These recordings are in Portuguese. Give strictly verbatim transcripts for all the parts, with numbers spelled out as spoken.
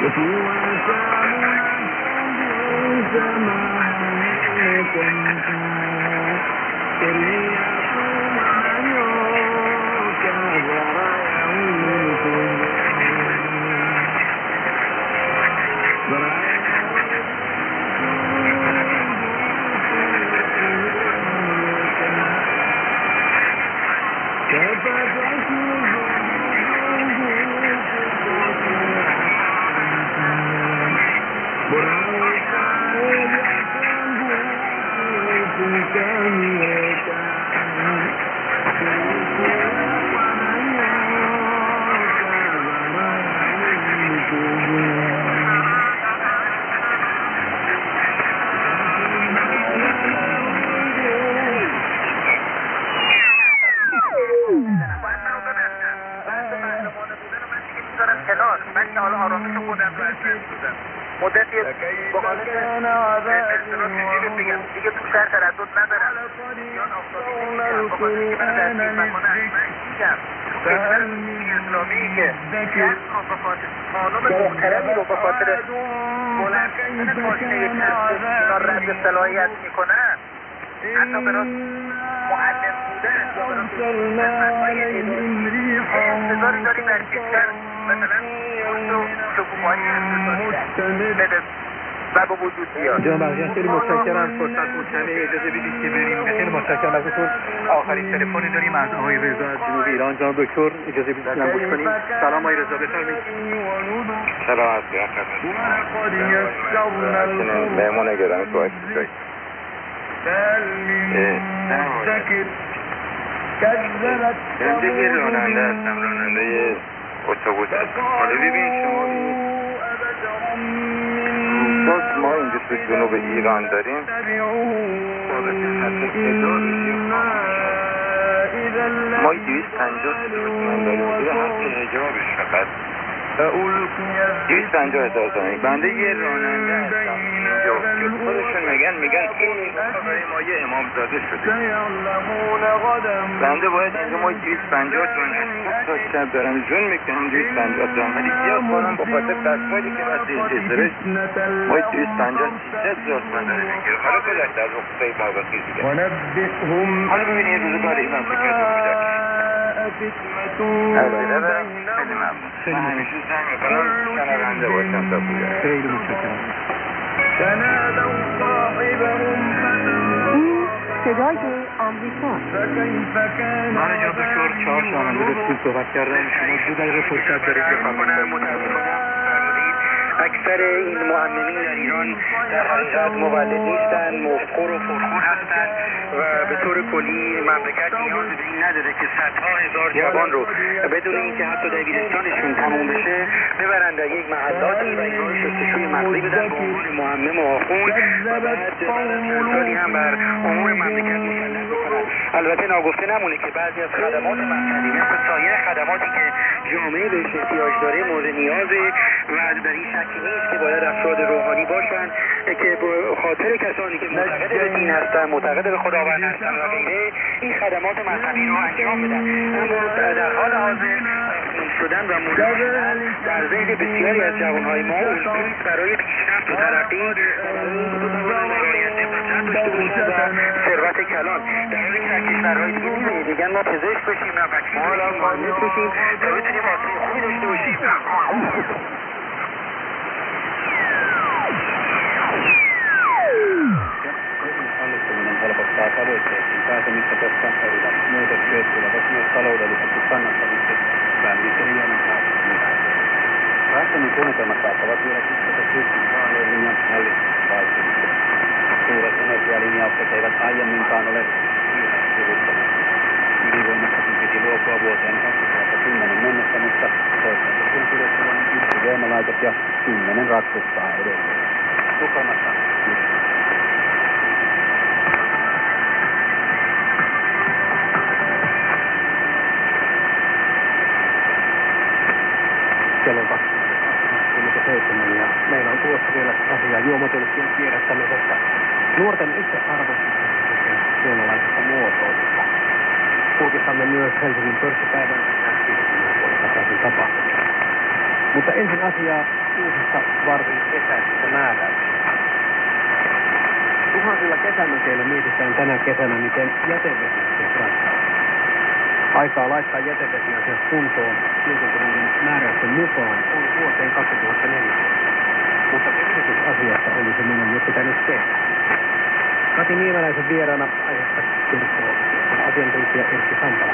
مدتی با حالت استرس میگیره بگم دیگه تو شهر تردد ندارم بیان آفتابی نمیگم با خاطر که من در این مکانه میگم تو کشور اسلامی که شخص رو به خاطر قانون محترمی رو به خاطر بلند کردن ماشین اونا رد صلاحیت میکنن حتی به راست معلم بودن یا به راست انتظاری داریم در کشور مثلا شکوفایی بده و با وجود بیاد. جناب عزیز خیلی متشکرم، فرصت مطمئنه، اجازه بدید که بریم. خیلی متشکرم ازتون. آخرین تلفنی داریم از آقای رضا از جنوب ایران. جناب دکتر اجازه بدید من گوش کنیم. سلام آقای رضا، بفرمایید. سلام از خدمت. مهمون گرامی باید بگید. من راننده هستم، راننده اتوبوس هستم. حالا ببین شما باز ما اینجا تو جنوب ایران داریم ما دویست پنجاه تومن داریم بوده هفت حجابش فقط دویست پنجاه هزار تومن. بنده یه راننده هستم اینجا که خودشون میگن میگن این برای ما یه امامزاده شده. بنده باید اینجا ما دویست پنجاه تومن تا شب دارم جون میکنم دویست پنجاه تومن، ولی زیاد کنم با خاطر دستمالی که وقتی ازدرش ما دویست پنجاه سیصد هزار تومن داره میگیره. حالا گذشته از اقصای مابقی دیگه. حالا ببینید روزگار این مملکت رو بودک خیلی ممنون. من همیشه سعی میکنم شنونده باشم تا بودک. خیلی متشکرم. صدای آمریکا. من جناب دکتر چهار شنونده رو صحبت کردم. شما دو دقیقه فرصت دارید بفرمایید. اکثر این معممین در ایران در حقیقت مولد نیستن، مفخور و فرخور هستن و به طور کلی مملکت نیاز به این نداره که صدها هزار جوان رو بدون اینکه حتی دبیرستانشون تموم بشه ببرن در یک محلاتی و اینها رو شستشوی مغزی بدن به عنوان معمم و آخوند و بعد سلطانی هم بر امور مملکت مسلط بکنن. البته ناگفته نمونه که بعضی از خدمات مذهبی مثل سایر خدماتی که جامعه بهش احتیاج داره مورد نیازه و در این شکی نیست که باید افراد روحانی باشن که به خاطر کسانی که معتقد به دین هستن، معتقد به خداوند هستن و غیره این خدمات مذهبی رو انجام بدن. اما در حال حاضر شدن و مورد شدن در ذهن بسیاری از جوانهای ما الگویی برای پیشرفت و ترقی و ثروت کلان در حالی که در کشورهای دیگه می‌بینید میگن ما پزشک بشیم، نه وکیل بشیم، مهندس بشیم تا بتونیم آسیب خوبی داشته باشیم. Päätä, missä koskaan tarvitaan muutoksia, tulevat myös taloudellisesti kannattaviksi pääministeri Jäämän päätösmillä. Päättämien suunnitelmat saattavat vielä kytkötä syksyn vaaleihin ja hallitusvaihtoehtoon. Suuret energialinjaukset eivät aiemminkaan ole sivuttomia. Ydinvoimastakin piti luopua vuoteen kaksituhattakymmenen mennessä, mutta toisaalta kun pidetty vain yksi voimalaitos ja kymmenen ratsuttaa edelleen. Tukholmassa kello kaksikymmentä seitsemän ja meillä on tuossa vielä asiaa juomotolkkien kierrättämisestä. Nuorten itsearvostuksesta ja suomalaisesta muotoilusta. Julkistamme myös Helsingin pörssipäivän äskeisen vuoden takaisin tapahtumia. Mutta ensin asiaa uusista varsin kesäisistä määräyksistä. Tuhansilla kesämökeillä mietitään tänä kesänä, miten jätevesiasiat ratkaistaan. Aikaa laittaa jätevesiasiat kuntoon tiukentuneiden määräysten mukaan on vuoteen kaksituhattaneljätoista. Mutta selvitysasiassa olisi minun jo pitänyt tehdä. Kati Niiväläisen vieraana aiheesta kertoo asiantuntija Erkki Sampala.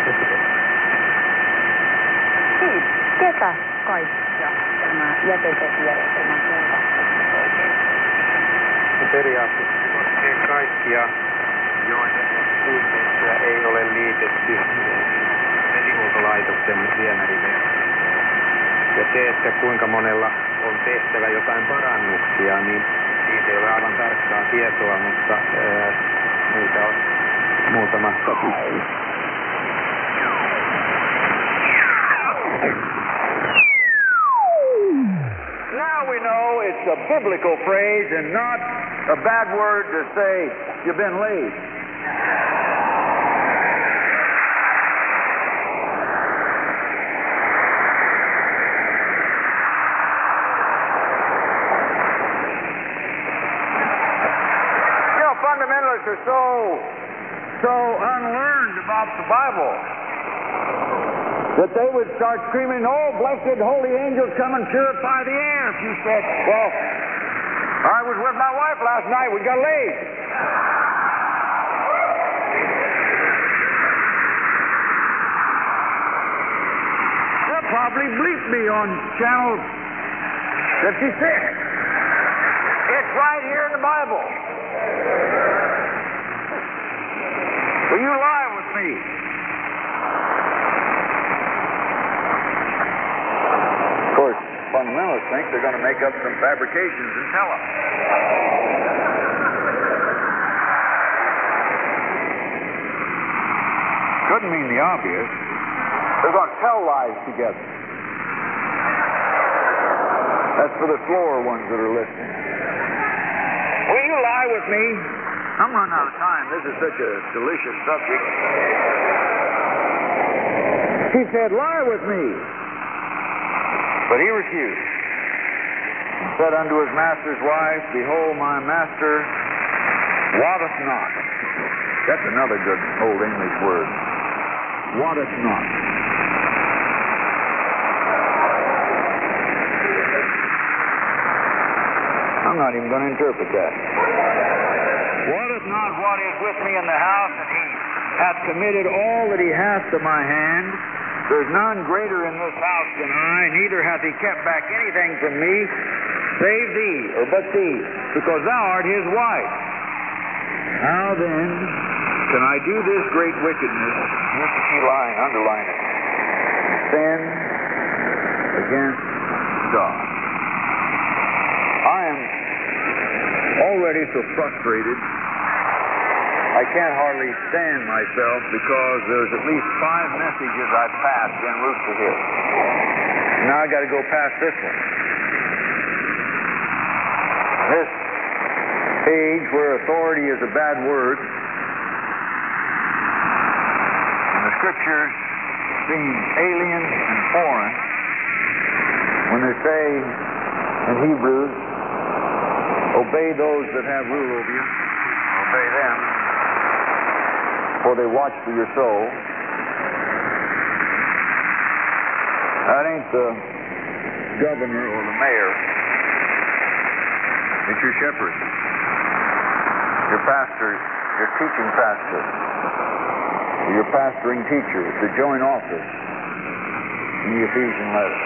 Siis, ketä kaikkia tämä jätevesijärjestelmän suuntaan oikein? Periaatteessa koskee kaikkia, joiden kiinteistöä ei ole liitetty vesihuoltolaitoksen viemäriverkkoon. Ja se, että kuinka monella on tehtävä jotain parannuksia, niin siitä ei ole aivan tarkkaa tietoa, mutta ää, niitä on muutama sata. Now we know it's a biblical phrase and not a bad word to say you've been laid. You know, fundamentalists are so, so unlearned about the Bible that they would start screaming, "Oh, blessed holy angels, come and purify the air." If you said, "Well, I was with my wife last night, we got laid." They'll probably bleep me on channel fifty-six. It's right here in the Bible. Will you lie with me? Of course, fundamentalists think they're going to make up some fabrications and tell us. Couldn't mean the obvious. They're going to tell lies together. That's for the slower ones that are listening. Will you lie with me? I'm running out of time. This is such a delicious subject. He said, "Lie with me." But he refused. He said unto his master's wife, "Behold, my master wotteth not." That's another good old English word. Wotteth not. I'm not even going to interpret that. Wotteth not what is with me in the house, and he hath committed all that he hath to my hand. There's none greater in this house than I, neither hath he kept back anything from me, save thee, or but thee, because thou art his wife. How then can I do this great wickedness? Here's the key line, underline it. Sin against God. I am already so frustrated I can't hardly stand myself because there's at least five messages I've passed en route to here. Now I got to go past this one. This age where authority is a bad word, and the scriptures seem alien and foreign when they say in Hebrews, "Obey those that have rule over you." Obey them, for they watch for your soul. That ain't the governor or the mayor. It's your shepherd, your pastor, your teaching pastor, your pastoring teacher. It's a joint office in the Ephesian letter.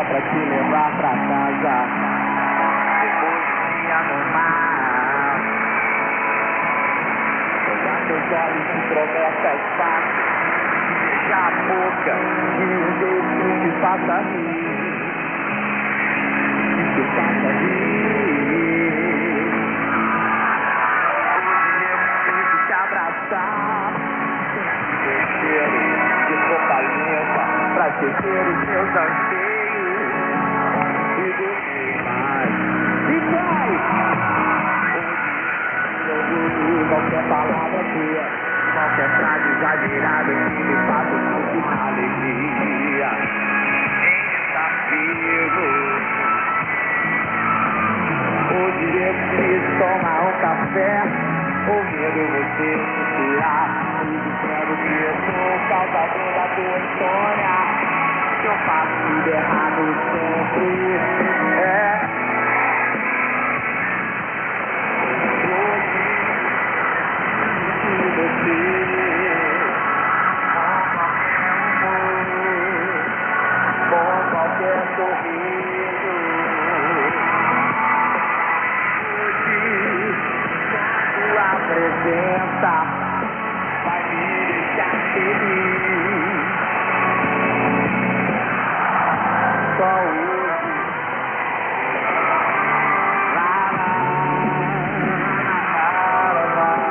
pra te levar pra casa. Depois do dia normal, olhar teus olhos de promessas fáceis, beijar a boca e um beijo que faça rir, que te faça rir. Hoje eu preciso te abraçar, sentir cheiro de boca limpa pra esquecer os meus anseios e dormir mais. E vai! Hoje eu ouvi qualquer palavra tua, qualquer frase exagerada que me faça sentir alegria em estar vivo. Hoje eu preciso tomar um café, ouvindo você suspirar e dizendo que eu sou causador da tua insônia, que eu faço tudo errado sempre. É. Hoje você com qualquer sorriso, hoje sua presença vai me deixar feliz. Só hoje. Lá, lá, lá, lá, lá.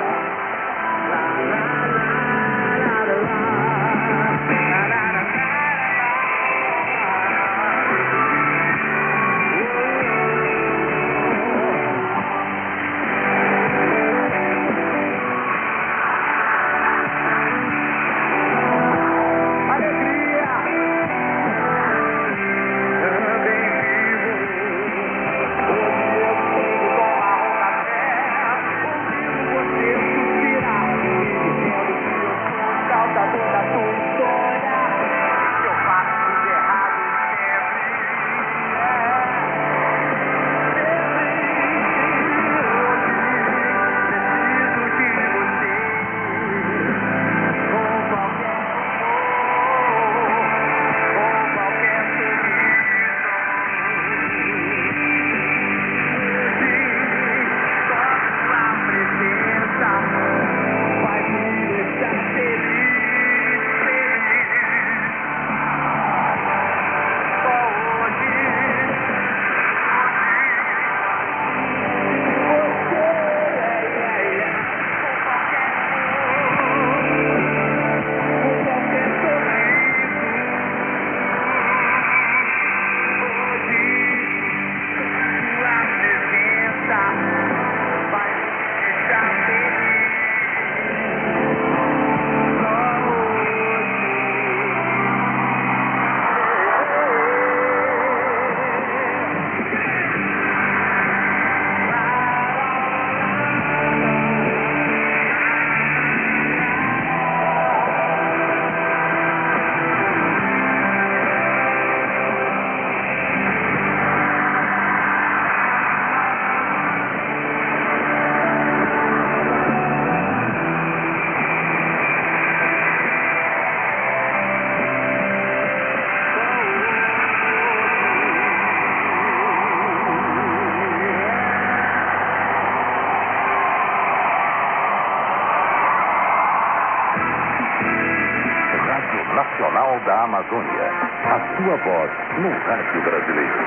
Nacional da Amazônia. A sua voz no rádio brasileiro.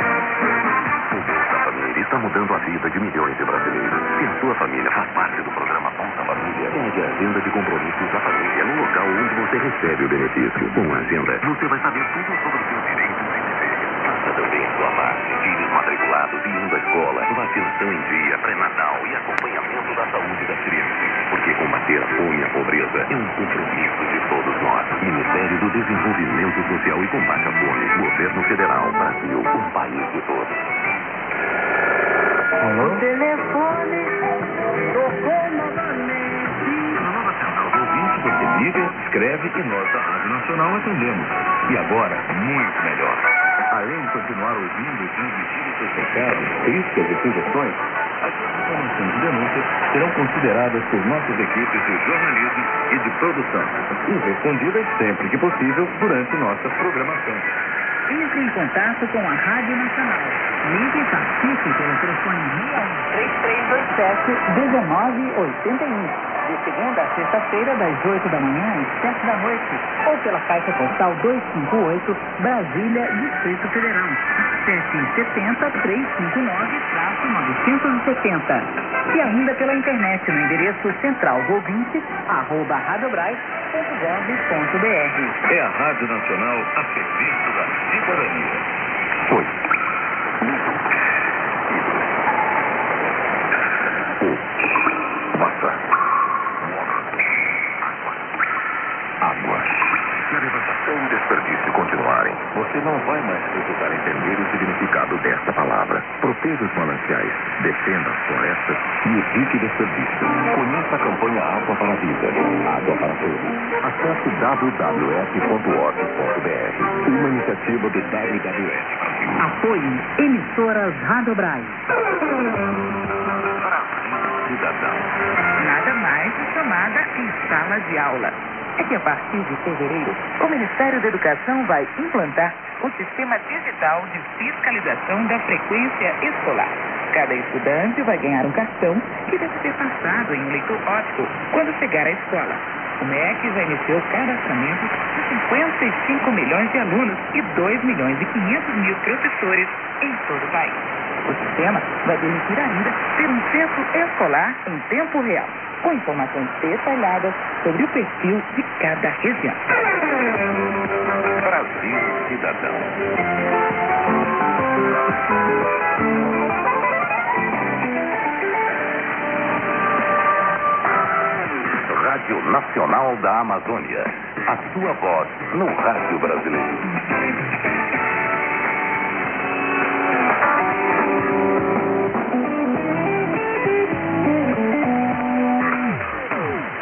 O Bolsa Família está mudando a vida de milhões de brasileiros. Se a sua família faz parte do programa Bolsa Família, pegue a agenda de compromissos da família no local onde você recebe o benefício. Com a agenda, você vai saber tudo sobre os seus direitos e deveres. Faça também a sua parte. Filhos matriculados e indo à escola, vacinação em dia, pré-natal e acompanhamento da saúde das crianças. Porque combater a fome e a pobreza é um compromisso de todos nós. Ministério do Desenvolvimento Social e Combate à Fome. Governo Federal. Brasil, um país de todos. Alô? O telefone tocou novamente. Na nova central do ouvinte, você liga, escreve e nós da Rádio Nacional atendemos. E agora, muito melhor. Além de continuar ouvindo e transmitindo seus recados, críticas e sugestões, as suas reclamações e denúncias serão consideradas por nossas equipes de jornalismo e de produção e respondidas sempre que possível durante nossas programações. Entre em contato com a Rádio Nacional. Ligue e participe pelo telefone seis um três três dois sete um nove oito um. De segunda a sexta-feira, das oito da manhã às sete da noite. Ou pela caixa postal duzentos e cinquenta e oito, Brasília, Distrito Federal. sete sete zero, três cinco nove, novecentos e setenta. E ainda pela internet no endereço central do ouvinte, arroba radiobras ponto gov ponto br. É a Rádio Nacional a serviço da cidadania. Foi. O. Massa. Água. Se a devastação e o desperdício continuarem, você não vai mais precisar entender o significado desta palavra. Proteja os mananciais, defenda as florestas e evite desperdício. Conheça a campanha Água para a Vida. Água para Todos. Acesse w w w ponto org ponto br. Uma iniciativa do W W F Brasil. Apoie Emissoras Radiobras. Brasil Cidadão. Nada mais chamada em sala de aula. É que a partir de fevereiro, o Ministério da Educação vai implantar o sistema digital de fiscalização da frequência escolar. Cada estudante vai ganhar um cartão que deve ser passado em um leitor óptico quando chegar à escola. O M E C já iniciou o cadastramento de cinquenta e cinco milhões de alunos e dois milhões e quinhentos mil professores em todo o país. O sistema vai permitir ainda ter um censo escolar em tempo real, com informações detalhadas sobre o perfil de cada região. Brasil Cidadão. Rádio Nacional da Amazônia. A sua voz no rádio brasileiro.